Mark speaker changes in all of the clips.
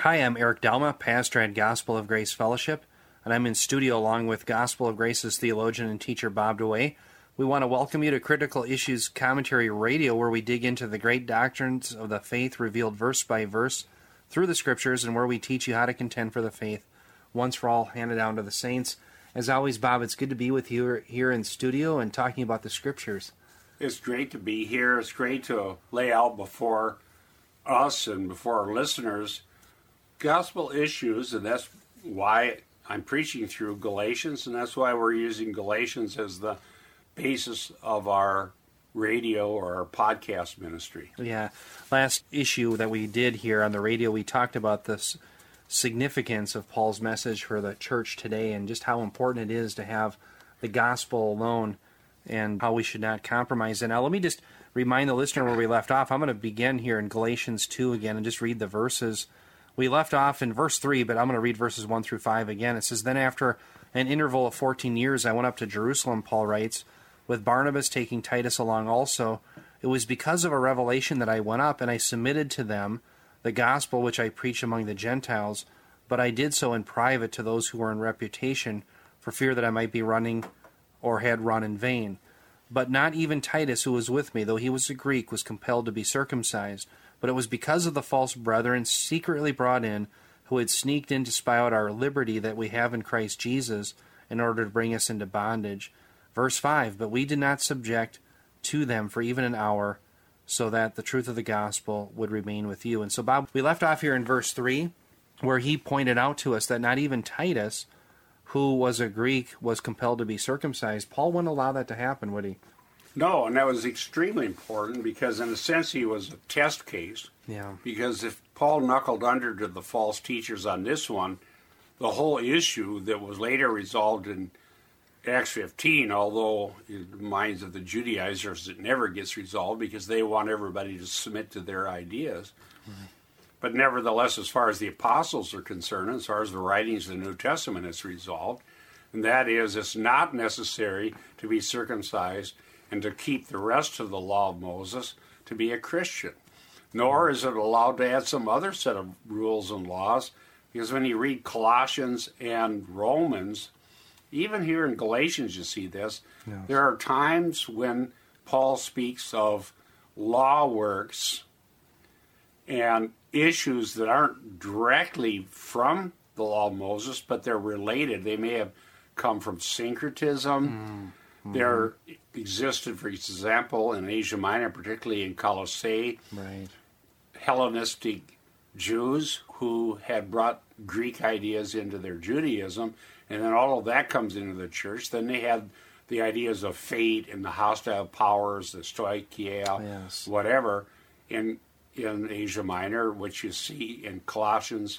Speaker 1: Hi, I'm Eric Delma, pastor at Gospel of Grace Fellowship, and I'm in studio along with Gospel of Grace's theologian and teacher Bob DeWay. We want to welcome you to Critical Issues Commentary Radio, where we dig into the great doctrines of the faith revealed verse by verse through the Scriptures, and where we teach you how to contend for the faith once for all handed down to the saints. As always, Bob, it's good to be with you here in studio and talking about the Scriptures.
Speaker 2: It's great to be here. It's great to lay out before us and before our listeners gospel issues, and that's why I'm preaching through Galatians, and that's why we're using Galatians as the basis of our radio or our podcast ministry.
Speaker 1: Yeah. Last issue that we did here on the radio, we talked about this significance of Paul's message for the church today and just how important it is to have the gospel alone and how we should not compromise. And now let me just remind the listener where we left off. I'm going to begin here in Galatians 2 again and just read the verses. We left off in verse 3, but I'm going to read verses 1 through 5 again. It says, "Then after an interval of 14 years, I went up to Jerusalem," Paul writes, "with Barnabas taking Titus along also. It was because of a revelation that I went up, and I submitted to them the gospel which I preach among the Gentiles, but I did so in private to those who were in reputation, for fear that I might be running or had run in vain. But not even Titus, who was with me, though he was a Greek, was compelled to be circumcised. But it was because of the false brethren secretly brought in, who had sneaked in to spy out our liberty that we have in Christ Jesus, in order to bring us into bondage." Verse 5, "But we did not subject to them for even an hour, so that the truth of the gospel would remain with you." And so, Bob, we left off here in verse 3, where he pointed out to us that not even Titus, who was a Greek, was compelled to be circumcised. Paul wouldn't allow that to happen, would he?
Speaker 2: No, and that was extremely important because in a sense he was a test case.
Speaker 1: Yeah.
Speaker 2: Because if Paul knuckled under to the false teachers on this one, the whole issue that was later resolved in Acts 15, although in the minds of the Judaizers it never gets resolved because they want everybody to submit to their ideas. Mm-hmm. But nevertheless, as far as the apostles are concerned, as far as the writings of the New Testament, it's resolved. And that is, it's not necessary to be circumcised and to keep the rest of the law of Moses to be a Christian. Nor is it allowed to add some other set of rules and laws, because when you read Colossians and Romans, even here in Galatians you see this, yes. There are times when Paul speaks of law works and issues that aren't directly from the law of Moses, but they're related. They may have come from syncretism. Mm-hmm. There existed, for example, in Asia Minor, particularly in Colossae,
Speaker 1: right,
Speaker 2: Hellenistic Jews who had brought Greek ideas into their Judaism, and then all of that comes into the church. Then they had the ideas of fate and the hostile powers, the stoicheia,
Speaker 1: yes,
Speaker 2: whatever, in Asia Minor, which you see in Colossians,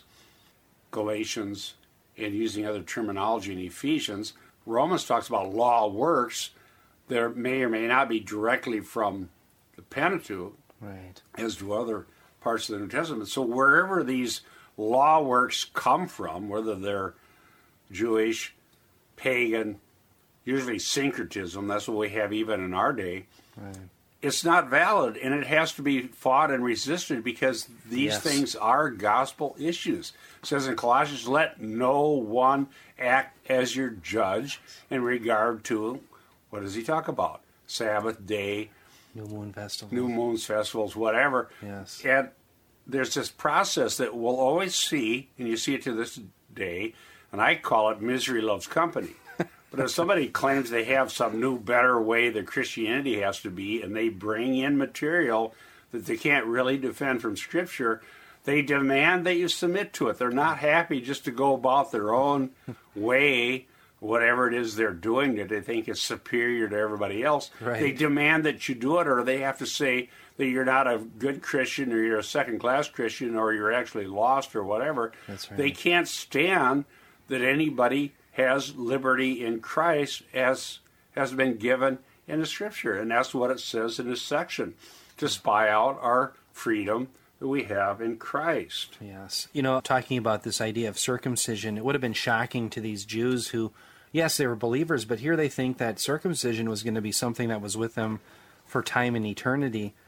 Speaker 2: Galatians, and using other terminology in Ephesians. Romans talks about law works. There may or may not be directly from the Pentateuch,
Speaker 1: right,
Speaker 2: as do other parts of the New Testament. So wherever these law works come from, whether they're Jewish, pagan, usually syncretism, that's what we have even in our day,
Speaker 1: right,
Speaker 2: it's not valid, and it has to be fought and resisted because these things are gospel issues. It says in Colossians, "Let no one act as your judge in regard to," what does he talk about? Sabbath day,
Speaker 1: New moons,
Speaker 2: festivals, whatever.
Speaker 1: Yes.
Speaker 2: And there's this process that we'll always see, and you see it to this day, and I call it misery loves company. But if somebody claims they have some new, better way that Christianity has to be, and they bring in material that they can't really defend from Scripture, they demand that you submit to it. They're not happy just to go about their own way, whatever it is they're doing that they think is superior to everybody else.
Speaker 1: Right.
Speaker 2: They demand that you do it, or they have to say that you're not a good Christian, or you're a second-class Christian, or you're actually lost, or whatever.
Speaker 1: That's right.
Speaker 2: They can't stand that anybody has liberty in Christ as has been given in the Scripture. And that's what it says in this section, to spy out our freedom that we have in Christ.
Speaker 1: Yes. You know, talking about this idea of circumcision, it would have been shocking to these Jews who, yes, they were believers, but here they think that circumcision was going to be something that was with them for time and eternity.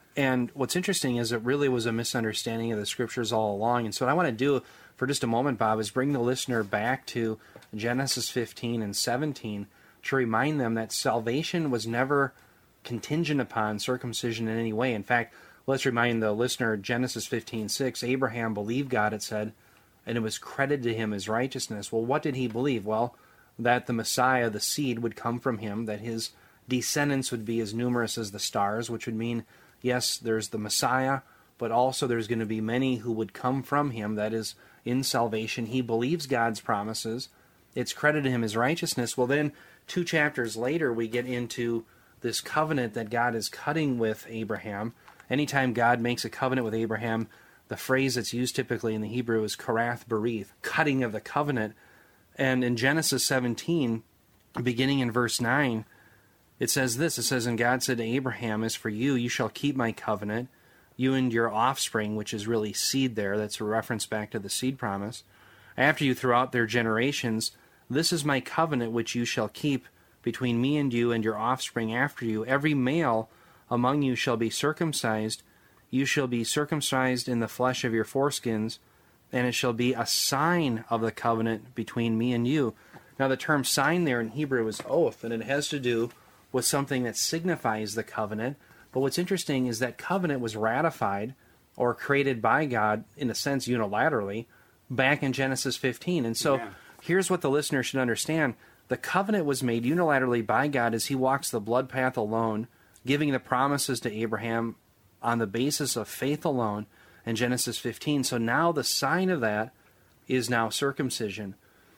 Speaker 1: And what's interesting is it really was a misunderstanding of the Scriptures all along. And so what I want to do for just a moment, Bob, is bring the listener back to Genesis 15 and 17 to remind them that salvation was never contingent upon circumcision in any way. In fact, let's remind the listener, Genesis 15:6, Abraham believed God, it said, and it was credited to him as righteousness. Well, what did he believe? Well, that the Messiah, the seed, would come from him, that his descendants would be as numerous as the stars, which would mean, yes, there's the Messiah, but also there's going to be many who would come from him, that is, in salvation. He believes God's promises. It's credited to him as righteousness. Well, then, 2 chapters later, we get into this covenant that God is cutting with Abraham. Anytime God makes a covenant with Abraham, the phrase that's used typically in the Hebrew is karath berith, cutting of the covenant. And in Genesis 17, beginning in verse 9, it says this. It says, "And God said to Abraham, as for you, you shall keep my covenant, you and your offspring," which is really seed there. That's a reference back to the seed promise. "After you throughout their generations, this is my covenant which you shall keep between me and you and your offspring after you. Every male among you shall be circumcised. You shall be circumcised in the flesh of your foreskins, and it shall be a sign of the covenant between me and you." Now the term sign there in Hebrew is oath, and it has to do with something that signifies the covenant. But what's interesting is that covenant was ratified or created by God, in a sense unilaterally, back in Genesis 15. And so here's what the listener should understand. The covenant was made unilaterally by God as he walks the blood path alone, giving the promises to Abraham on the basis of faith alone in Genesis 15. So now the sign of that is now circumcision.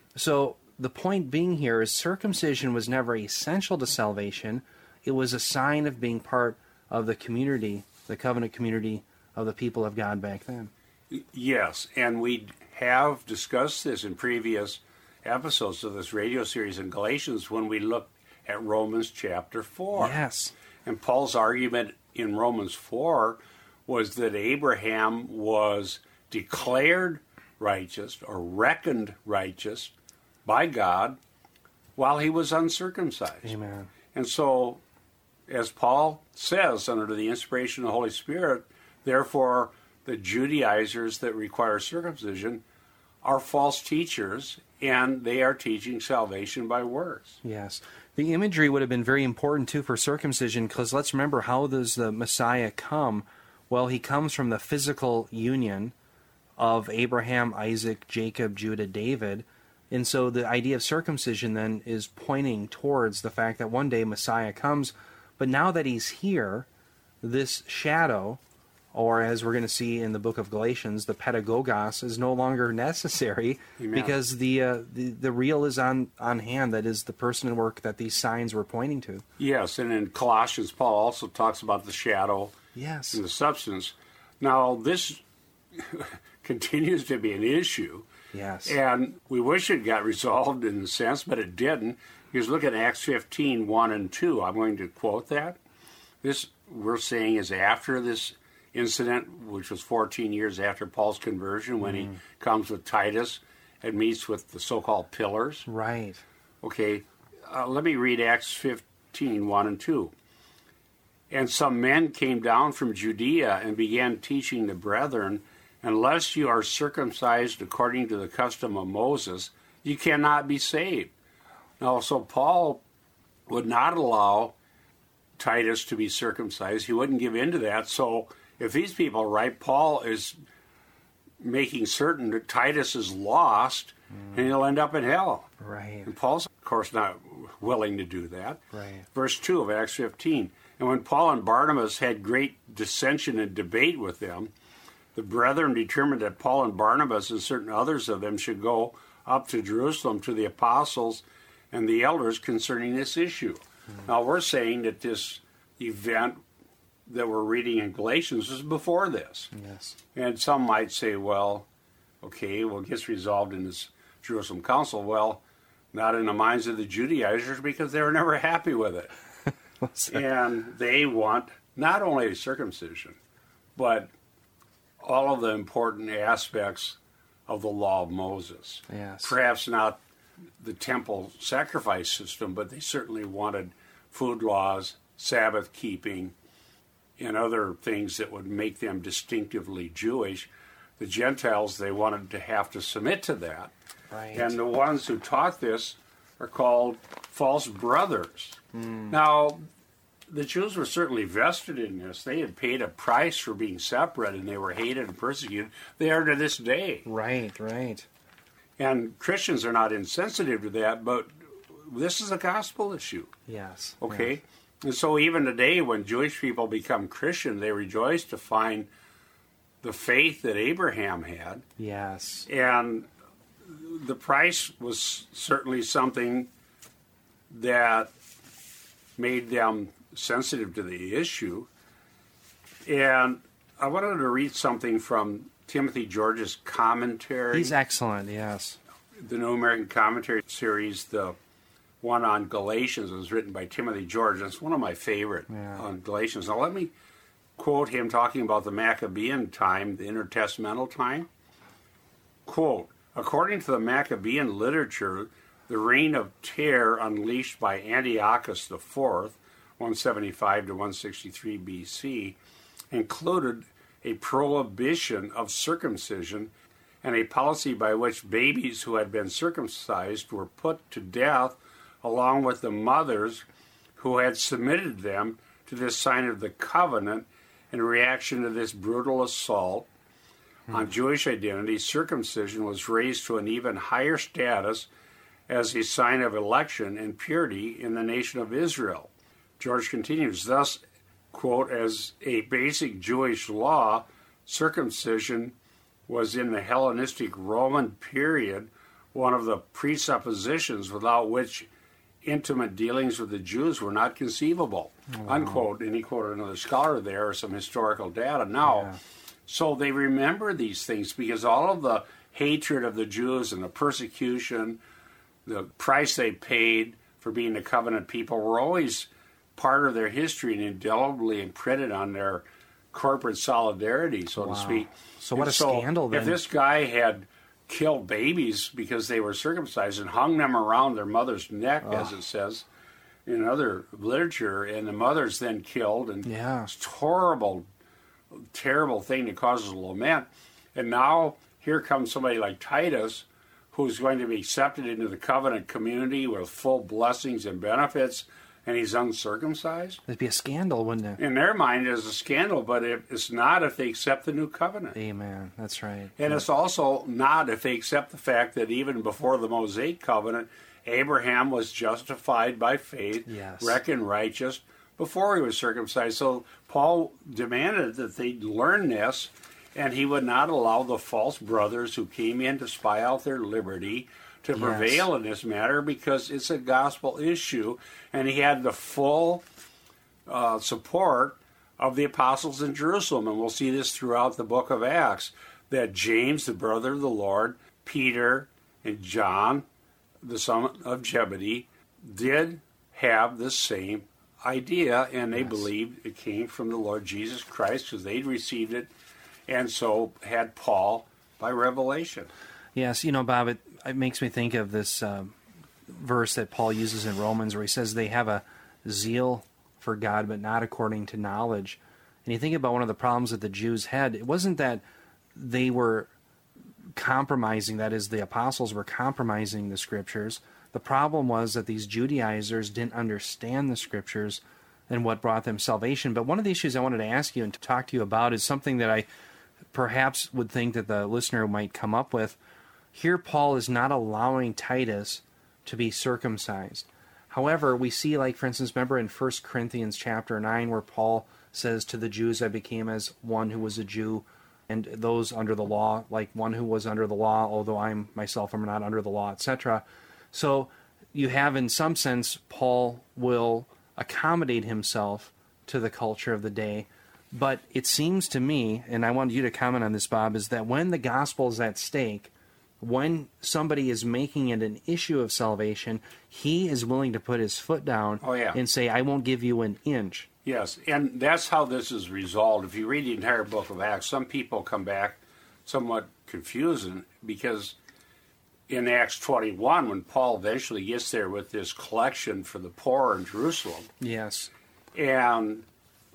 Speaker 1: So the point being here is circumcision was never essential to salvation. It was a sign of being part of the community, the covenant community of the people of God back then.
Speaker 2: Yes, and we have discussed this in previous episodes of this radio series in Galatians when we looked at Romans chapter 4.
Speaker 1: Yes.
Speaker 2: And Paul's argument in Romans 4 was that Abraham was declared righteous or reckoned righteous by God while he was uncircumcised.
Speaker 1: Amen.
Speaker 2: And so, as Paul says, under the inspiration of the Holy Spirit, therefore the Judaizers that require circumcision are false teachers, and they are teaching salvation by works.
Speaker 1: Yes. The imagery would have been very important, too, for circumcision, because let's remember, how does the Messiah come? Well, he comes from the physical union of Abraham, Isaac, Jacob, Judah, David. And so the idea of circumcision then is pointing towards the fact that one day Messiah comes. But now that he's here, this shadow, or as we're going to see in the book of Galatians, the pedagogos, is no longer necessary. Amen. Because the real is on hand. That is the person and work that these signs were pointing to.
Speaker 2: Yes, and in Colossians, Paul also talks about the shadow and the substance. Now, this continues to be an issue.
Speaker 1: Yes.
Speaker 2: And we wish it got resolved in a sense, but it didn't. Because look at Acts 15, 1 and 2. I'm going to quote that. This, we're saying, is after this incident, which was 14 years after Paul's conversion, when he comes with Titus and meets with the so-called pillars.
Speaker 1: Right.
Speaker 2: Okay, let me read Acts 15, 1 and 2. "And some men came down from Judea and began teaching the brethren, unless you are circumcised according to the custom of Moses, you cannot be saved." Now, so Paul would not allow Titus to be circumcised. He wouldn't give in to that. So if these people are right, Paul is making certain that Titus is lost and he'll end up in hell.
Speaker 1: Right.
Speaker 2: And Paul's, of course, not willing to do that.
Speaker 1: Right.
Speaker 2: Verse 2 of Acts 15. "And when Paul and Barnabas had great dissension and debate with them, the brethren determined that Paul and Barnabas and certain others of them should go up to Jerusalem to the apostles and the elders concerning this issue." Now, we're saying that this event that we're reading in Galatians is before this.
Speaker 1: Yes.
Speaker 2: And some might say, well, okay, well, it gets resolved in this Jerusalem council. Well, not in the minds of the Judaizers, because they were never happy with it. And they want not only circumcision, but all of the important aspects of the law of Moses.
Speaker 1: Yes.
Speaker 2: Perhaps not the temple sacrifice system, but they certainly wanted food laws, Sabbath keeping, and other things that would make them distinctively Jewish. The Gentiles, they wanted to have to submit to that.
Speaker 1: Right.
Speaker 2: And the ones who taught this are called false brothers. Now, the Jews were certainly vested in this. They had paid a price for being separate, and they were hated and persecuted. They are to this day.
Speaker 1: Right, right.
Speaker 2: And Christians are not insensitive to that, but this is a gospel issue.
Speaker 1: Yes.
Speaker 2: Okay?
Speaker 1: Yes.
Speaker 2: And so even today, when Jewish people become Christian, they rejoice to find the faith that Abraham had.
Speaker 1: Yes.
Speaker 2: And the price was certainly something that made them sensitive to the issue. And I wanted to read something from Timothy George's commentary.
Speaker 1: He's excellent, yes.
Speaker 2: The New American Commentary series, the one on Galatians, was written by Timothy George. It's one of my favorite on Galatians. Now let me quote him talking about the Maccabean time, the intertestamental time. Quote, according to the Maccabean literature, the reign of terror unleashed by Antiochus IV, 175 to 163 BC, included a prohibition of circumcision and a policy by which babies who had been circumcised were put to death along with the mothers who had submitted them to this sign of the covenant. In reaction to this brutal assault on Jewish identity, circumcision was raised to an even higher status as a sign of election and purity in the nation of Israel. George continues, thus, quote, as a basic Jewish law, circumcision was in the Hellenistic Roman period one of the presuppositions without which intimate dealings with the Jews were not conceivable, unquote. And he quoted another scholar there, or some historical data. Now, so they remember these things because all of the hatred of the Jews and the persecution, the price they paid for being the covenant people were always part of their history and indelibly imprinted on their corporate solidarity, so to speak.
Speaker 1: So what a scandal then.
Speaker 2: If this guy had killed babies because they were circumcised and hung them around their mother's neck, as it says in other literature, and the mother's then killed, and it's a horrible, terrible thing that causes lament. And now here comes somebody like Titus, who's going to be accepted into the covenant community with full blessings and benefits, and he's uncircumcised.
Speaker 1: It'd be a scandal, wouldn't it?
Speaker 2: In their mind, it's a scandal, but it's not if they accept the new covenant.
Speaker 1: Amen. That's right.
Speaker 2: And it's also not if they accept the fact that even before the Mosaic covenant, Abraham was justified by faith, reckoned righteous, before he was circumcised. So Paul demanded that they learn this, and he would not allow the false brothers who came in to spy out their liberty to prevail in this matter, because it's a gospel issue, and he had the full support of the apostles in Jerusalem. And we'll see this throughout the book of Acts, that James, the brother of the Lord, Peter, and John, the son of Zebedee, did have the same idea, and they believed it came from the Lord Jesus Christ because they'd received it, and so had Paul by revelation.
Speaker 1: Yes, you know, Bob, it makes me think of this verse that Paul uses in Romans where he says they have a zeal for God, but not according to knowledge. And you think about one of the problems that the Jews had. It wasn't that they were compromising, that is, the apostles were compromising the Scriptures. The problem was that these Judaizers didn't understand the Scriptures and what brought them salvation. But one of the issues I wanted to ask you and to talk to you about is something that I perhaps would think that the listener might come up with. Here Paul is not allowing Titus to be circumcised. However, we see, like, for instance, remember in 1 Corinthians chapter 9 where Paul says to the Jews, I became as one who was a Jew, and those under the law, like one who was under the law, although I myself am not under the law, etc. So you have, in some sense, Paul will accommodate himself to the culture of the day. But it seems to me, and I wanted you to comment on this, Bob, is that when the gospel is at stake, when somebody is making it an issue of salvation, he is willing to put his foot down and say, I won't give you an inch.
Speaker 2: Yes, and that's how this is resolved. If you read the entire book of Acts, some people come back somewhat confusing because in Acts 21, when Paul eventually gets there with this collection for the poor in Jerusalem,
Speaker 1: yes,
Speaker 2: and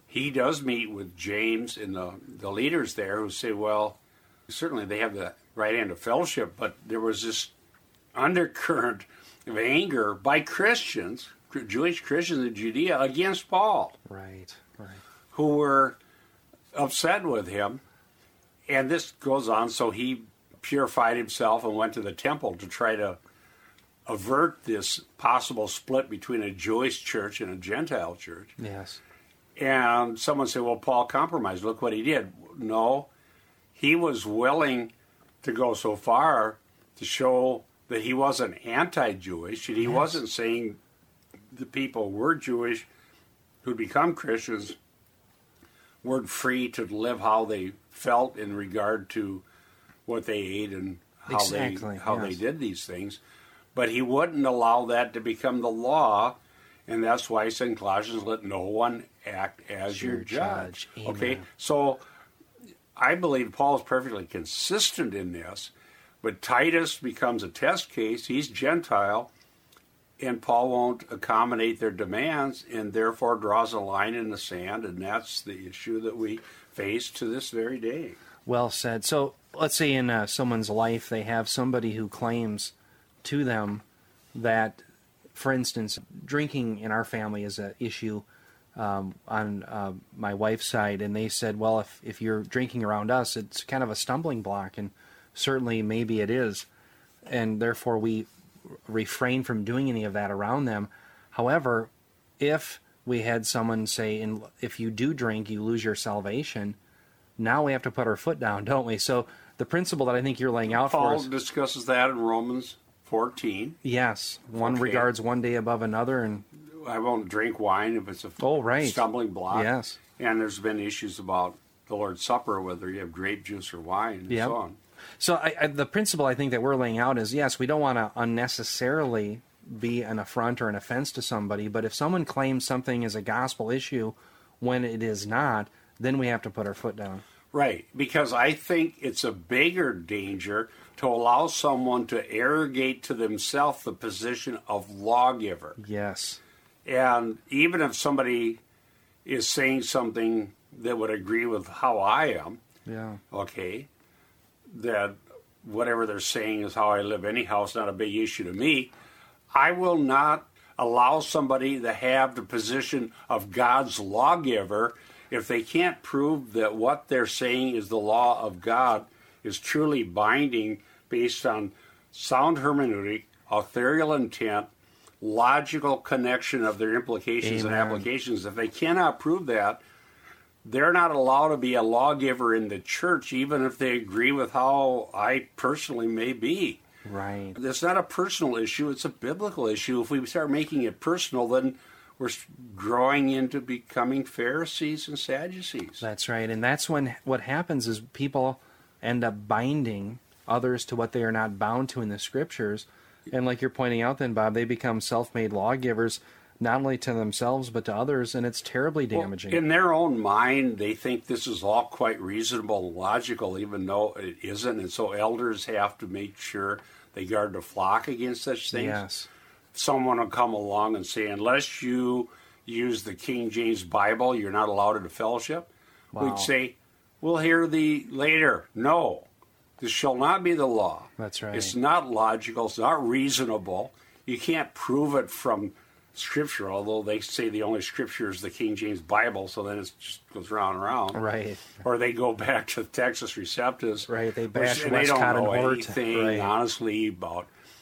Speaker 2: he does meet with James and the leaders there who say, well, certainly they have the right hand of fellowship, but there was this undercurrent of anger by Christians, Jewish Christians in Judea, against Paul.
Speaker 1: Right.
Speaker 2: Who were upset with him. And this goes on, so he purified himself and went to the temple to try to avert this possible split between a Jewish church and a Gentile church.
Speaker 1: Yes.
Speaker 2: And someone said, well, Paul compromised. Look what he did. No, he was willing to go so far to show that he wasn't anti-Jewish, and he wasn't saying the people were Jewish who'd become Christians weren't free to live how they felt in regard to what they ate and how they did these things. But he wouldn't allow that to become the law, and that's why he said in Colossians, let no one act as your judge. Okay, so I believe Paul is perfectly consistent in this, but Titus becomes a test case. He's Gentile, and Paul won't accommodate their demands, and therefore draws a line in the sand, and that's the issue that we face to this very day.
Speaker 1: Well said. So let's say in someone's life they have somebody who claims to them that, for instance, drinking in our family is an issue on my wife's side, and they said, well, if you're drinking around us, it's kind of a stumbling block, and certainly maybe it is, and therefore we refrain from doing any of that around them. However, if we had someone say, if you do drink, you lose your salvation, now we have to put our foot down, don't we? So the principle that I think you're laying out for us...
Speaker 2: Paul discusses that in Romans 14.
Speaker 1: Yes. One regards one day above another, and...
Speaker 2: I won't drink wine if it's a stumbling block.
Speaker 1: Yes.
Speaker 2: And there's been issues about the Lord's Supper, whether you have grape juice or wine, and so on.
Speaker 1: So the principle I think that we're laying out is, yes, we don't want to unnecessarily be an affront or an offense to somebody, but if someone claims something is a gospel issue when it is not, then we have to put our foot down.
Speaker 2: Right, because I think it's a bigger danger to allow someone to arrogate to themselves the position of lawgiver.
Speaker 1: Yes.
Speaker 2: And even if somebody is saying something that would agree with how I am, okay, that whatever they're saying is how I live anyhow, it's not a big issue to me, I will not allow somebody to have the position of God's lawgiver if they can't prove that what they're saying is the law of God is truly binding based on sound hermeneutic, authorial intent, logical connection of their implications and applications. If they cannot prove that, they're not allowed to be a lawgiver in the church, even if they agree with how I personally may be.
Speaker 1: Right.
Speaker 2: It's not a personal issue, it's a biblical issue. If we start making it personal, then we're growing into becoming Pharisees and Sadducees.
Speaker 1: That's right. And that's when what happens is people end up binding others to what they are not bound to in the Scriptures. And like you're pointing out then, Bob, they become self-made lawgivers, not only to themselves but to others, and it's terribly damaging.
Speaker 2: Well, in their own mind, they think this is all quite reasonable and logical, even though it isn't. And so elders have to make sure they guard the flock against such things.
Speaker 1: Yes.
Speaker 2: Someone will come along and say, unless you use the King James Bible, you're not allowed in the fellowship.
Speaker 1: Wow.
Speaker 2: We'd say, we'll hear thee later. No, this shall not be the law.
Speaker 1: That's right.
Speaker 2: It's not logical. It's not reasonable. You can't prove it from Scripture, although they say the only Scripture is the King James Bible, so then it just goes round and round.
Speaker 1: Right. Or
Speaker 2: they go back to the Texas Receptus.
Speaker 1: Right, they bash
Speaker 2: and they don't
Speaker 1: Westcott
Speaker 2: know
Speaker 1: and Hort.
Speaker 2: anything, honestly, about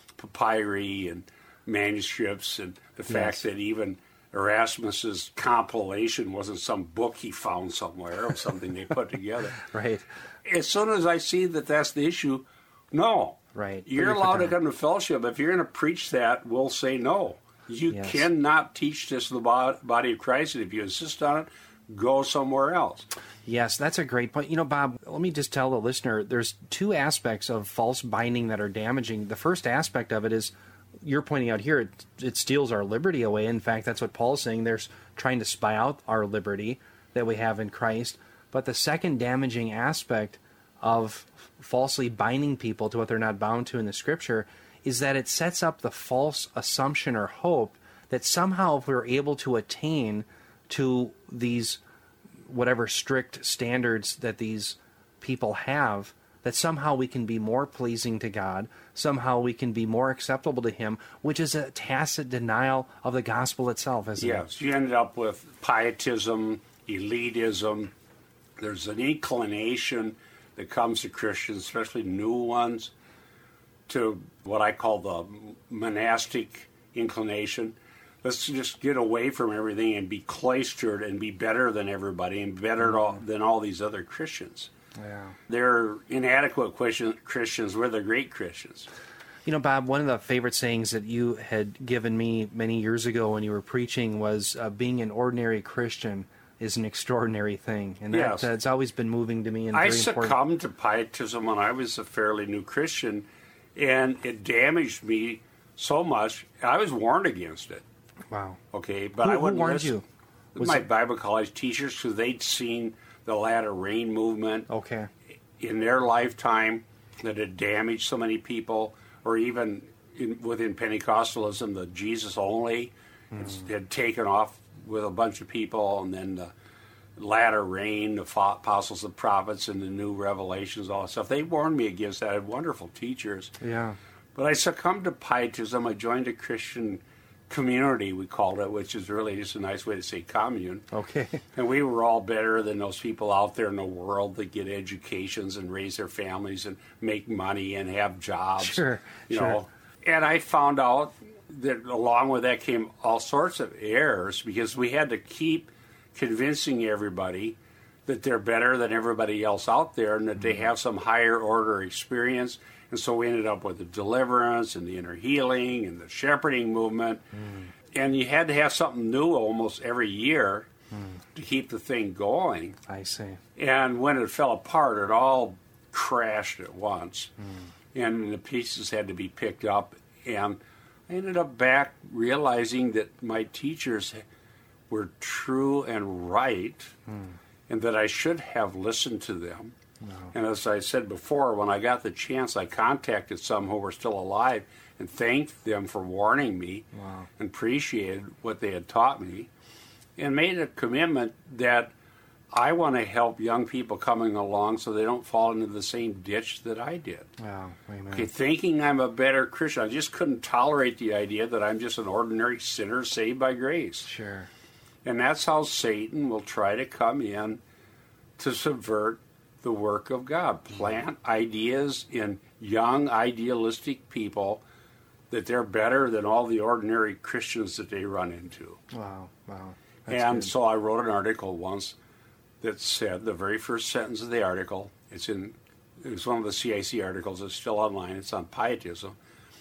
Speaker 2: papyri and manuscripts, and the fact that even Erasmus's compilation wasn't some book he found somewhere or something they put together.
Speaker 1: Right.
Speaker 2: As soon as I see that that's the issue, no.
Speaker 1: Right.
Speaker 2: You're allowed to come to fellowship. If you're going to preach that, we'll say no. You cannot teach this to the body of Christ, and if you insist on it, go somewhere else.
Speaker 1: Yes, that's a great point. You know, Bob, let me just tell the listener, there's two aspects of false binding that are damaging. The first aspect of it is, you're pointing out here, it steals our liberty away. In fact, that's what Paul's saying. They're trying to spy out our liberty that we have in Christ. But the second damaging aspect of falsely binding people to what they're not bound to in the Scripture is that it sets up the false assumption or hope that somehow if we're able to attain to these whatever strict standards that these people have, that somehow we can be more pleasing to God, somehow we can be more acceptable to Him, which is a tacit denial of the gospel itself, isn't it?
Speaker 2: Yes, you ended up with pietism, elitism. There's an inclination that comes to Christians, especially new ones, to what I call the monastic inclination. Let's just get away from everything and be cloistered and be better than everybody and better than all these other Christians.
Speaker 1: Yeah.
Speaker 2: They're inadequate Christians. We're the great Christians.
Speaker 1: You know, Bob, one of the favorite sayings that you had given me many years ago when you were preaching was being an ordinary Christian is an extraordinary thing. And
Speaker 2: Yes.
Speaker 1: that's always been moving to me. And
Speaker 2: I
Speaker 1: very important.
Speaker 2: succumbed to pietism when I was a fairly new Christian, and it damaged me so much. I was warned against it.
Speaker 1: Wow.
Speaker 2: Okay, but
Speaker 1: Who
Speaker 2: I wouldn't
Speaker 1: warned
Speaker 2: listen.
Speaker 1: you? Was
Speaker 2: My
Speaker 1: it-
Speaker 2: Bible college teachers, because they'd seen the latter rain movement
Speaker 1: Okay.
Speaker 2: in their lifetime that had damaged so many people, or even within Pentecostalism, the Jesus only had taken off with a bunch of people, and then the latter rain, the apostles and prophets, and the new revelations, all that stuff. They warned me against that. I had wonderful teachers.
Speaker 1: Yeah.
Speaker 2: But I succumbed to pietism. I joined a Christian community, we called it, which is really just a nice way to say commune.
Speaker 1: Okay.
Speaker 2: And we were all better than those people out there in the world that get educations and raise their families and make money and have jobs.
Speaker 1: Sure,
Speaker 2: You
Speaker 1: sure.
Speaker 2: know. And I found out that along with that came all sorts of errors, because we had to keep convincing everybody that they're better than everybody else out there and that they have some higher order experience. And so we ended up with the deliverance and the inner healing and the shepherding movement. And you had to have something new almost every year to keep the thing going.
Speaker 1: I see.
Speaker 2: And when it fell apart, it all crashed at once. And the pieces had to be picked up. And I ended up back realizing that my teachers were true and right, and that I should have listened to them. And as I said before, when I got the chance, I contacted some who were still alive and thanked them for warning me and appreciated what they had taught me, and made a commitment that I want to help young people coming along so they don't fall into the same ditch that I did.
Speaker 1: Wow. Amen.
Speaker 2: Okay, thinking I'm a better Christian. I just couldn't tolerate the idea that I'm just an ordinary sinner saved by grace.
Speaker 1: Sure.
Speaker 2: And that's how Satan will try to come in to subvert the work of God. Plant ideas in young, idealistic people that they're better than all the ordinary Christians that they run into.
Speaker 1: Wow. Wow. That's
Speaker 2: And
Speaker 1: good.
Speaker 2: so I wrote an article once that said, the very first sentence of the article, it was one of the CIC articles, it's still online, it's on pietism.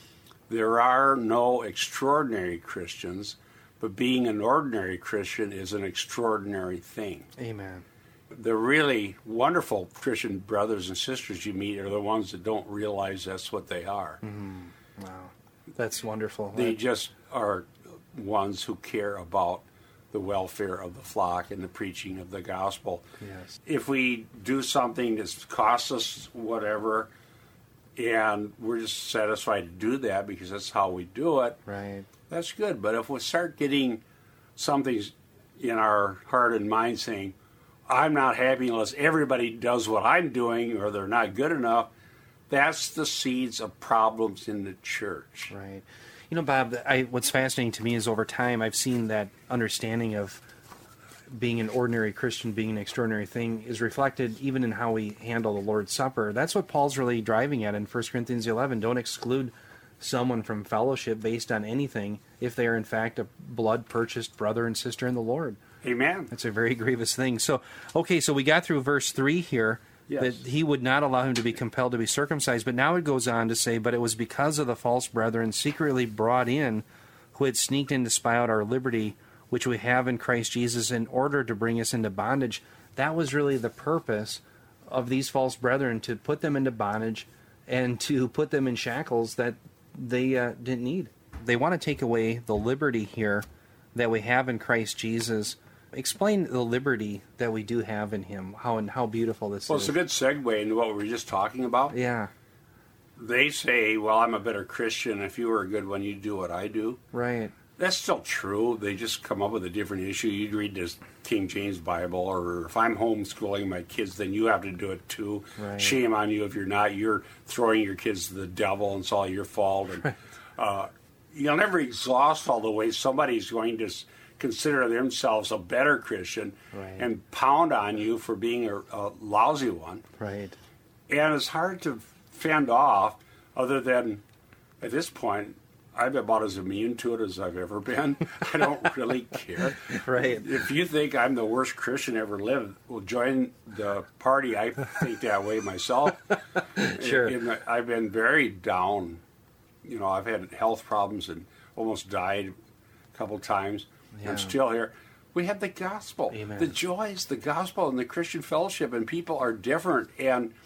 Speaker 2: There are no extraordinary Christians, but being an ordinary Christian is an extraordinary thing.
Speaker 1: Amen.
Speaker 2: The really wonderful Christian brothers and sisters you meet are the ones that don't realize that's what they are.
Speaker 1: Wow. That's wonderful.
Speaker 2: They just are ones who care about the welfare of the flock and the preaching of the gospel.
Speaker 1: Yes.
Speaker 2: If we do something that costs us whatever, and we're just satisfied to do that because that's how we do it,
Speaker 1: Right.
Speaker 2: that's good. But if we start getting something in our heart and mind saying, I'm not happy unless everybody does what I'm doing, or they're not good enough, that's the seeds of problems in the church.
Speaker 1: Right. You know, Bob, what's fascinating to me is over time I've seen that understanding of being an ordinary Christian, being an extraordinary thing, is reflected even in how we handle the Lord's Supper. That's what Paul's really driving at in 1 Corinthians 11. Don't exclude someone from fellowship based on anything if they are in fact a blood-purchased brother and sister in the Lord.
Speaker 2: Amen.
Speaker 1: That's a very grievous thing. So we got through verse 3 here,
Speaker 2: Yes.
Speaker 1: that he would not allow him to be compelled to be circumcised. But now it goes on to say, but it was because of the false brethren secretly brought in, who had sneaked in to spy out our liberty, which we have in Christ Jesus, in order to bring us into bondage. That was really the purpose of these false brethren, to put them into bondage and to put them in shackles that they didn't need. They want to take away the liberty here that we have in Christ Jesus. Explain the liberty that we do have in Him, how beautiful this
Speaker 2: Well,
Speaker 1: is.
Speaker 2: it's a good segue into what we were just talking about.
Speaker 1: Yeah,
Speaker 2: They say, well, I'm a better Christian if you were a good one, you'd do what I do.
Speaker 1: right.
Speaker 2: That's still true. They just come up with a different issue. You'd read this King James Bible, or if I'm homeschooling my kids, then you have to do it too.
Speaker 1: Right.
Speaker 2: Shame on you if you're not. You're throwing your kids to the devil, and it's all your fault. And you'll never exhaust all the ways somebody's going to consider themselves a better Christian and pound on you for being a lousy one.
Speaker 1: Right.
Speaker 2: And it's hard to fend off, other than at this point, I'm about as immune to it as I've ever been. I don't really care.
Speaker 1: Right.
Speaker 2: If you think I'm the worst Christian ever lived, well, join the party. I think that way myself.
Speaker 1: Sure.
Speaker 2: I've been very down. You know, I've had health problems and almost died a couple times.
Speaker 1: Yeah.
Speaker 2: I'm still here. We have the gospel.
Speaker 1: Amen.
Speaker 2: The joy is the gospel and the Christian fellowship, and people are different. And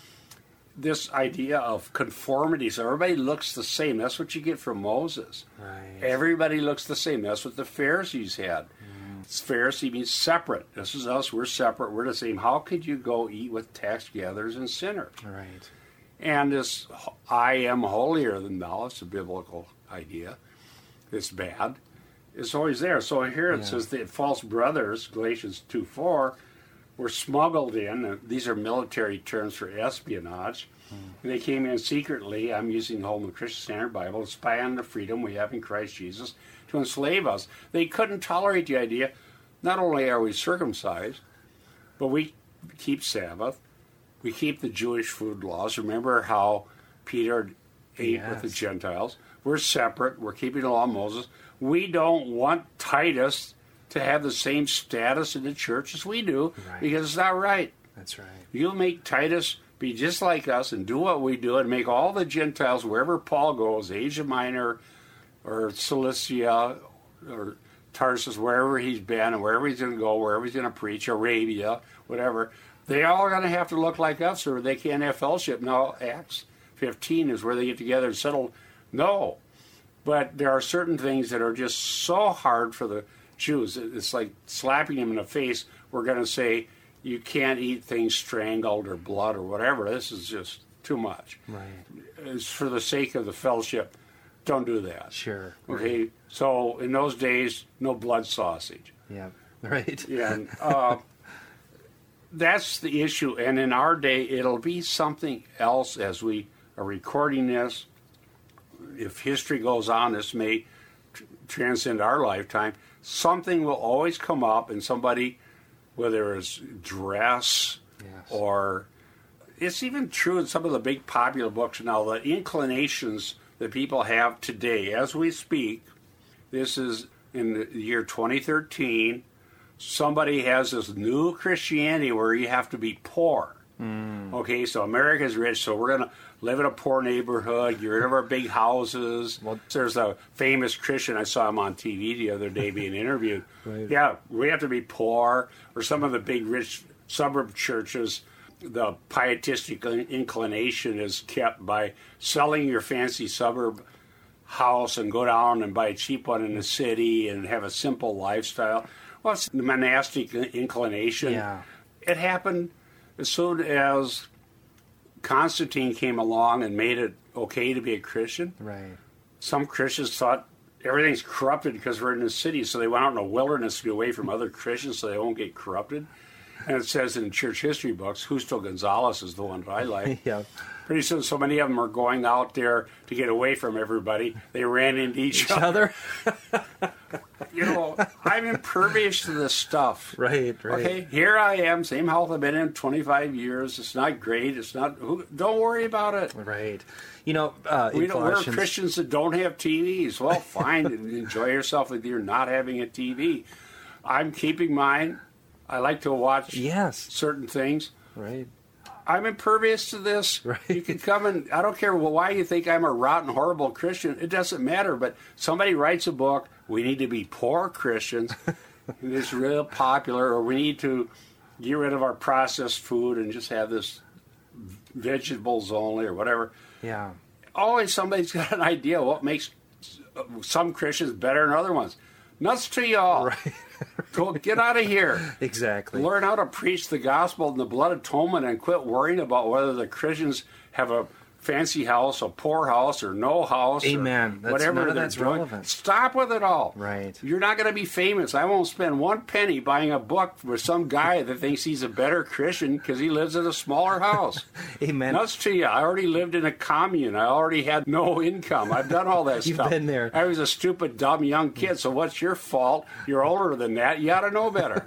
Speaker 2: this idea of conformity, so everybody looks the same. That's what you get from Moses.
Speaker 1: Right.
Speaker 2: Everybody looks the same. That's what the Pharisees had. Pharisee means separate. This is us. We're separate. We're the same. How could you go eat with tax gatherers and sinners?
Speaker 1: Right.
Speaker 2: And this I am holier than thou, it's a biblical idea. It's bad. It's always there. So here it says that false brothers, Galatians 2:4, were smuggled in. These are military terms for espionage. And they came in secretly. I'm using the Holman Christian Standard Bible to spy on the freedom we have in Christ Jesus to enslave us. They couldn't tolerate the idea, not only are we circumcised, but we keep Sabbath. We keep the Jewish food laws. Remember how Peter ate with the Gentiles. We're separate. We're keeping the law of Moses. We don't want Titus to have the same status in the church as we do, because it's not right.
Speaker 1: That's right.
Speaker 2: You make Titus be just like us and do what we do, and make all the Gentiles, wherever Paul goes, Asia Minor or Cilicia or Tarsus, wherever he's been and wherever he's going to go, wherever he's going to preach, Arabia, whatever, they all are going to have to look like us or they can't have fellowship. Now, Acts 15 is where they get together and settle. No. But there are certain things that are just so hard for the Jews. It's like slapping them in the face. We're going to say, you can't eat things strangled or blood or whatever. This is just too much.
Speaker 1: Right.
Speaker 2: It's for the sake of the fellowship. Don't do that.
Speaker 1: Sure.
Speaker 2: Okay? Right. So in those days, no blood sausage.
Speaker 1: Yeah. Right.
Speaker 2: And that's the issue. And in our day, it'll be something else as we are recording this. If history goes on, this may transcend our lifetime. Something will always come up, and somebody, whether it's dress or it's even true in some of the big popular books now, the inclinations that people have today as we speak. This is in the year 2013. Somebody has this new Christianity where you have to be poor. Okay, so America's rich, so we're going to live in a poor neighborhood, get rid of our big houses. Well, there's a famous Christian, I saw him on TV the other day being interviewed. Right. Yeah, we have to be poor. Or some of the big rich suburb churches, the pietistic inclination is kept by selling your fancy suburb house and go down and buy a cheap one in the city and have a simple lifestyle. Well, it's the monastic inclination.
Speaker 1: Yeah.
Speaker 2: It happened as soon as Constantine came along and made it okay to be a Christian.
Speaker 1: Right.
Speaker 2: Some Christians thought everything's corrupted because we're in the city, so they went out in the wilderness to be away from other Christians so they won't get corrupted. And it says in church history books, Justo Gonzalez is the one that I like.
Speaker 1: Yeah.
Speaker 2: Pretty soon, so many of them are going out there to get away from everybody. They ran into each other. You know, I'm impervious to this stuff.
Speaker 1: Right.
Speaker 2: Okay, here I am, same health I've been in 25 years. It's not great. It's not. Don't worry about it.
Speaker 1: Right. You know,
Speaker 2: we're Christians that don't have TVs. Well, fine, enjoy yourself if you're not having a TV. I'm keeping mine. I like to watch certain things.
Speaker 1: Right.
Speaker 2: I'm impervious to this.
Speaker 1: Right.
Speaker 2: You can come and I don't care why you think I'm a rotten, horrible Christian. It doesn't matter. But somebody writes a book, we need to be poor Christians. And it's real popular, or we need to get rid of our processed food and just have this vegetables only or whatever.
Speaker 1: Yeah.
Speaker 2: Always somebody's got an idea what makes some Christians better than other ones. Nuts to y'all.
Speaker 1: Right.
Speaker 2: Go get out of here.
Speaker 1: Exactly.
Speaker 2: Learn how to preach the gospel and the blood atonement and quit worrying about whether the Christians have a fancy house, a poor house, or no house.
Speaker 1: Amen.
Speaker 2: Or whatever
Speaker 1: none of
Speaker 2: they're
Speaker 1: that's
Speaker 2: doing.
Speaker 1: relevant.
Speaker 2: Stop with it all.
Speaker 1: Right.
Speaker 2: You're not going to be famous. I won't spend one penny buying a book for some guy that thinks he's a better Christian because he lives in a smaller house.
Speaker 1: Amen.
Speaker 2: Nuts to you. I already lived in a commune. I already had no income. I've done all that
Speaker 1: You've
Speaker 2: stuff.
Speaker 1: been there.
Speaker 2: I was a stupid, dumb young kid, so what's your fault? You're older than that. You ought to know better.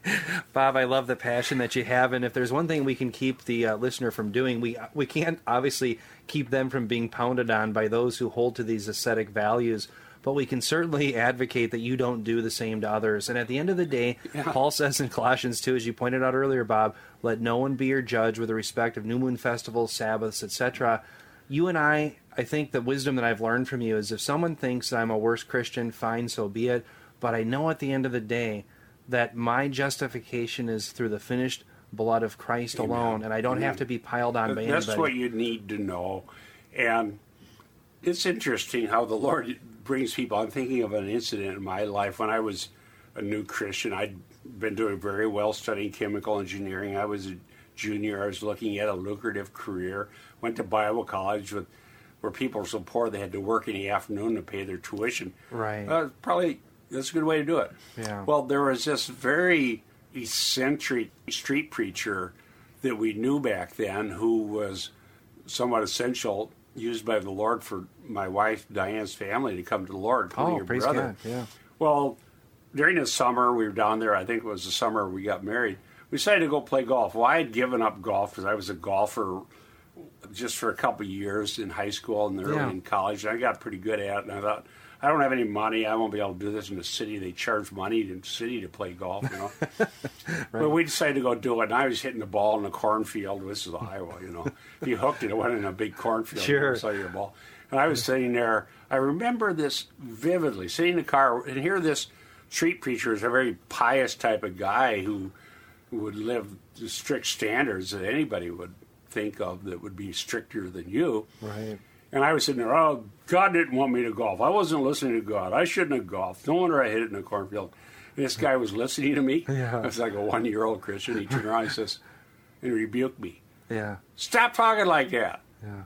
Speaker 1: Bob, I love the passion that you have, and if there's one thing we can keep the listener from doing, we can't obviously keep them from being pounded on by those who hold to these ascetic values, but we can certainly advocate that you don't do the same to others. And at the end of the day, Paul says in Colossians 2, as you pointed out earlier, Bob, let no one be your judge with respect of new moon festivals, Sabbaths, etc. You and I think the wisdom that I've learned from you is if someone thinks that I'm a worse Christian, fine, so be it. But I know at the end of the day that my justification is through the finished blood of Christ alone, and I don't have to be piled on by anybody.
Speaker 2: That's what you need to know. And it's interesting how the Lord brings people. I'm thinking of an incident in my life when I was a new Christian. I'd been doing very well studying chemical engineering. I was a junior. I was looking at a lucrative career. Went to Bible college where people were so poor they had to work in the afternoon to pay their tuition.
Speaker 1: Right.
Speaker 2: Probably that's a good way to do it.
Speaker 1: Yeah.
Speaker 2: Well, there was this very eccentric street preacher that we knew back then who was somewhat essential, used by the Lord for my wife Diane's family to come to the Lord, including her
Speaker 1: praise
Speaker 2: brother.
Speaker 1: God, yeah.
Speaker 2: Well, during the summer we were down there. I think it was the summer we got married. We decided to go play golf. Well, I had given up golf because I was a golfer just for a couple of years in high school and early in college. And I got pretty good at it. And I thought, I don't have any money. I won't be able to do this in the city. They charge money in the city to play golf, you know. Right. But we decided to go do it. And I was hitting the ball in a cornfield. This is Iowa, you know. If you hooked it, it went in a big cornfield.
Speaker 1: Sure.
Speaker 2: You saw your ball. And I was sitting there. I remember this vividly, sitting in the car. And here this street preacher is a very pious type of guy who would live to strict standards that anybody would think of that would be stricter than you.
Speaker 1: Right.
Speaker 2: And I was sitting there, oh, God didn't want me to golf. I wasn't listening to God. I shouldn't have golfed. No wonder I hit it in a cornfield. And this guy was listening to me.
Speaker 1: Yeah.
Speaker 2: I was like a 1-year-old Christian. He turned around and says, and rebuked me.
Speaker 1: Yeah.
Speaker 2: Stop talking like that.
Speaker 1: Yeah.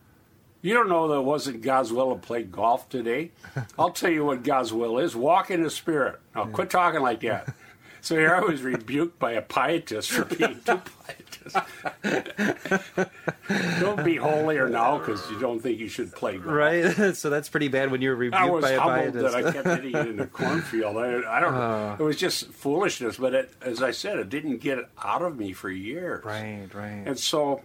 Speaker 2: You don't know that it wasn't God's will to play golf today? I'll tell you what God's will is. Walk in the Spirit. Now, quit talking like that. So here I was rebuked by a pietist for being too pietist. Don't be holier now because you don't think you should play golf.
Speaker 1: Right. So that's pretty bad when you're rebuked by a pietist.
Speaker 2: I was humbled that I kept hitting it in the cornfield. I don't know. It was just foolishness. But as I said, it didn't get it out of me for years.
Speaker 1: Right.
Speaker 2: And so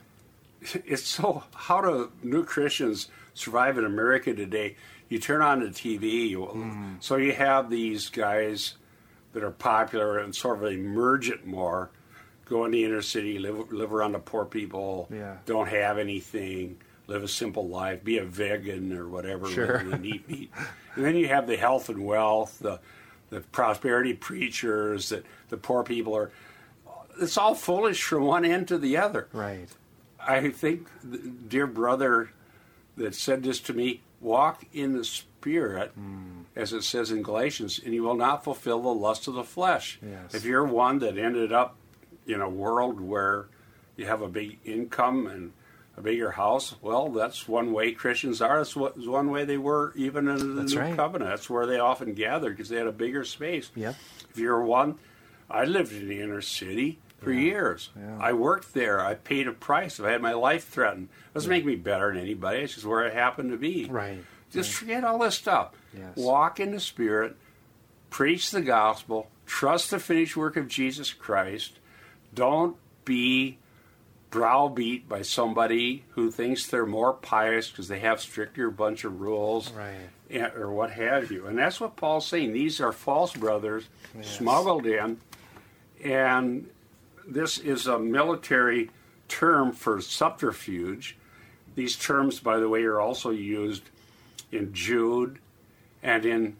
Speaker 2: how do new Christians survive in America today? You turn on the TV. So you have these guys that are popular and sort of they merge it more, go in the inner city, live around the poor people, don't have anything, live a simple life, be a vegan or whatever, and eat meat. And then you have the health and wealth, the prosperity preachers, that the poor people are. It's all foolish from one end to the other.
Speaker 1: Right.
Speaker 2: I think, dear brother that said this to me, walk in the Spirit, as it says in Galatians, and you will not fulfill the lust of the flesh.
Speaker 1: Yes.
Speaker 2: If you're one that ended up in a world where you have a big income and a bigger house, well, that's one way Christians are. That's one way they were even in the New Covenant. That's where they often gathered because they had a bigger space.
Speaker 1: Yep.
Speaker 2: If you're one, I lived in the inner city for years.
Speaker 1: Yeah.
Speaker 2: I worked there. I paid a price if I had my life threatened. It doesn't make me better than anybody. It's just where I happened to be.
Speaker 1: Right.
Speaker 2: Just forget all this stuff.
Speaker 1: Yes.
Speaker 2: Walk in the Spirit, preach the gospel, trust the finished work of Jesus Christ. Don't be browbeat by somebody who thinks they're more pious because they have stricter bunch of rules, or what have you. And that's what Paul's saying. These are false brothers smuggled in, and this is a military term for subterfuge. These terms, by the way, are also used in Jude and in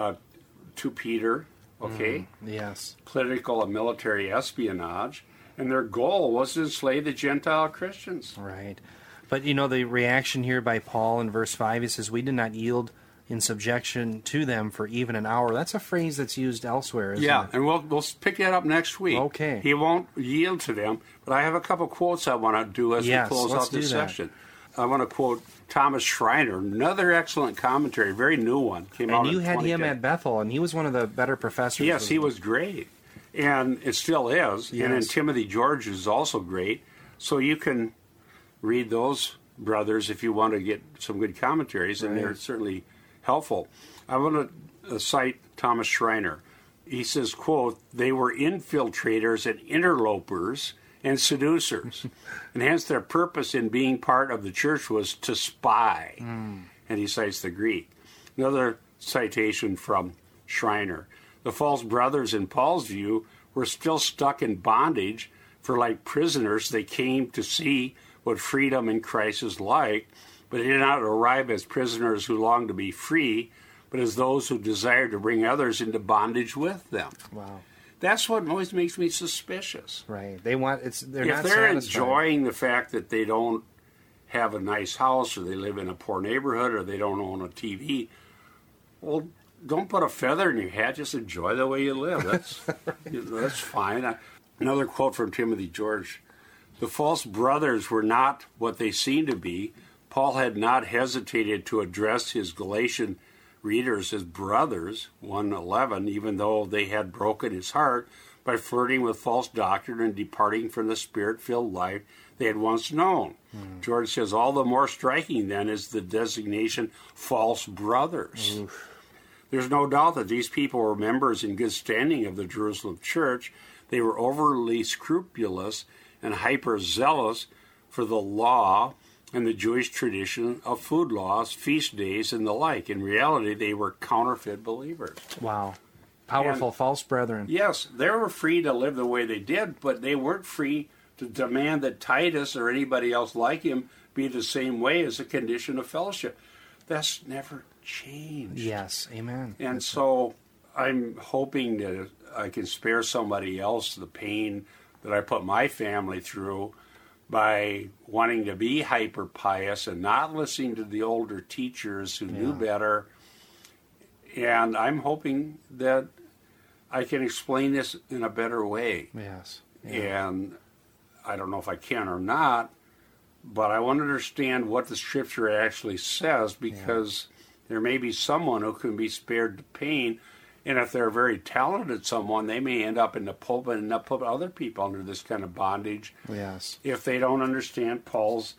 Speaker 2: 2 Peter,
Speaker 1: yes.
Speaker 2: Political and military espionage. And their goal was to enslave the Gentile Christians.
Speaker 1: Right. But, the reaction here by Paul in verse 5, he says, we did not yield in subjection to them for even an hour. That's a phrase that's used elsewhere, isn't it?
Speaker 2: And we'll pick that up next week.
Speaker 1: Okay.
Speaker 2: He won't yield to them, but I have a couple quotes I want to do as we close out this section. I want to quote Thomas Schreiner, another excellent commentary, very new one. Came out
Speaker 1: And you
Speaker 2: in
Speaker 1: had him
Speaker 2: 2010.
Speaker 1: at Bethel, and he was one of the better professors.
Speaker 2: Yes, he was great. And it still is.
Speaker 1: Yes.
Speaker 2: And then Timothy George is also great. So you can read those brothers if you want to get some good commentaries, and they're certainly helpful. I want to cite Thomas Schreiner. He says, quote, "They were infiltrators and interlopers and seducers, and hence their purpose in being part of the church was to spy." And he cites the Greek. Another citation from Schreiner. The false brothers, in Paul's view, were still stuck in bondage, for like prisoners they came to see what freedom in Christ is like, but they did not arrive as prisoners who longed to be free, but as those who desired to bring others into bondage with them.
Speaker 1: Wow.
Speaker 2: That's what always makes me suspicious.
Speaker 1: Right. They're not
Speaker 2: If they're
Speaker 1: satisfied.
Speaker 2: enjoying the fact that they don't have a nice house, or they live in a poor neighborhood, or they don't own a TV, well, don't put a feather in your hat. Just enjoy the way you live. That's fine. Another quote from Timothy George. "The false brothers were not what they seemed to be. Paul had not hesitated to address his Galatian readers as brothers, 1:11, even though they had broken his heart by flirting with false doctrine and departing from the spirit-filled life they had once known." George says, all the more striking then is the designation false brothers. There's no doubt that these people were members in good standing of the Jerusalem church. They were overly scrupulous and hyper-zealous for the law and the Jewish tradition of food laws, feast days, and the like. In reality, they were counterfeit believers.
Speaker 1: Wow. Powerful
Speaker 2: And-
Speaker 1: false brethren.
Speaker 2: Yes, they were free to live the way they did, but they weren't free to demand that Titus or anybody else like him be the same way as a condition of fellowship. That's never changed.
Speaker 1: Yes. Amen.
Speaker 2: And so I'm hoping that I can spare somebody else the pain that I put my family through by wanting to be hyper pious and not listening to the older teachers who knew better. And I'm hoping that I can explain this in a better way.
Speaker 1: Yes.
Speaker 2: And I don't know if I can or not, but I want to understand what the scripture actually says, because there may be someone who can be spared the pain, and if they're a very talented someone, they may end up in the pulpit and not put other people under this kind of bondage
Speaker 1: Yes.
Speaker 2: if they don't understand Paul's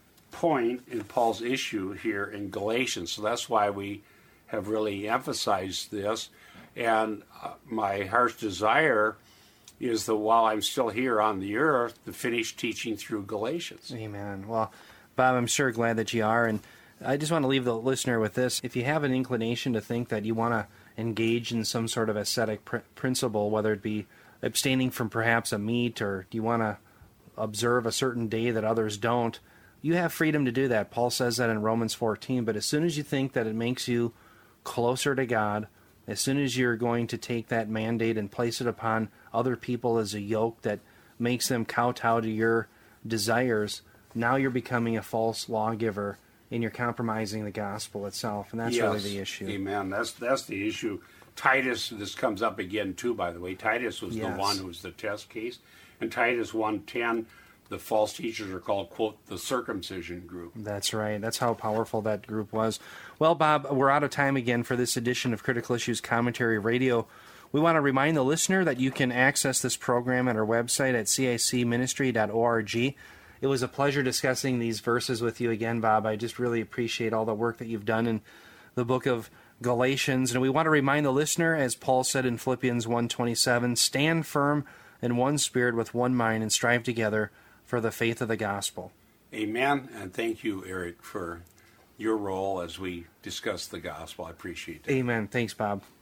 Speaker 2: point and Paul's issue here in Galatians. So that's why we have really emphasized this. And my heart's desire is that while I'm still here on the earth, to finish teaching through Galatians.
Speaker 1: Amen. Well, Bob, I'm sure glad that you are. And I just want to leave the listener with this. If you have an inclination to think that you want to engage in some sort of ascetic principle, whether it be abstaining from perhaps a meat, or do you want to observe a certain day that others don't, you have freedom to do that. Paul says that in Romans 14. But as soon as you think that it makes you closer to God, as soon as you're going to take that mandate and place it upon other people as a yoke that makes them kowtow to your desires, now you're becoming a false lawgiver, and you're compromising the gospel itself, and that's really the issue.
Speaker 2: Amen. That's the issue. Titus, this comes up again too, by the way. Titus was the one who was the test case. In Titus 1:10, the false teachers are called, quote, the circumcision group.
Speaker 1: That's right. That's how powerful that group was. Well, Bob, we're out of time again for this edition of Critical Issues Commentary Radio. We want to remind the listener that you can access this program at our website at cicministry.org. It was a pleasure discussing these verses with you again, Bob. I just really appreciate all the work that you've done in the book of Galatians. And we want to remind the listener, as Paul said in Philippians 1:27, stand firm in one spirit with one mind and strive together for the faith of the gospel.
Speaker 2: Amen. And thank you, Eric, for your role as we discuss the gospel. I appreciate it.
Speaker 1: Amen. Thanks, Bob.